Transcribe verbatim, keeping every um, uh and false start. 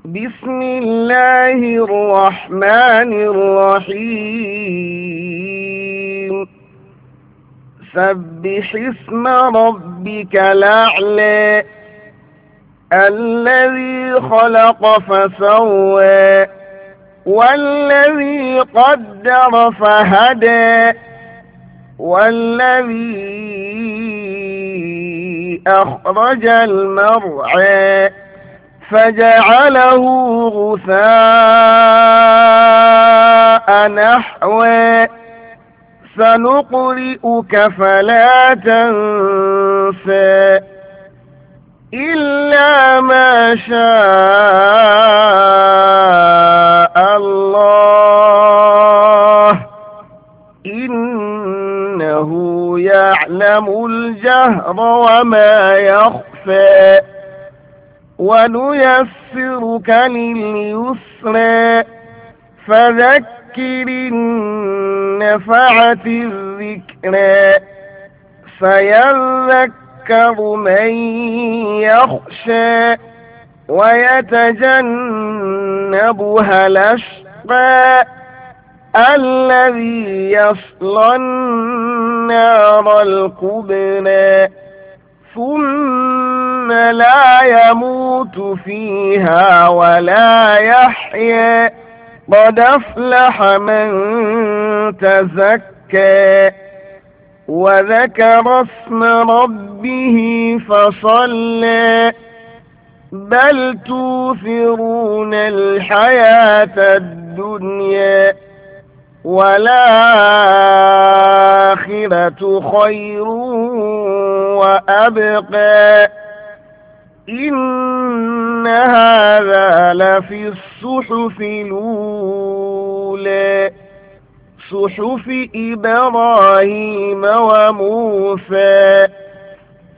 بسم الله الرحمن الرحيم سبح اسم ربك الأعلى الذي خلق فسوى والذي قدر فهدى والذي أخرج المرعى فجعله غثاء نحوا سنقرئك فلا تنسى إلا ما شاء الله إنه يعلم الجهر وما يخفى ونيسرك لليسرى فذكر إن نفعت الذكرى سيذكر من يخشى ويتجنبها الأشقى الذي يصلى النار الكبرى ثم لا يموت فيها ولا يحيا قد أفلح من تزكى وذكر اسم ربه فصلى بل توثرون الحياة الدنيا والآخرة خير وأبقى إن هذا لفي الصحف الأولى صحف إبراهيم وموسى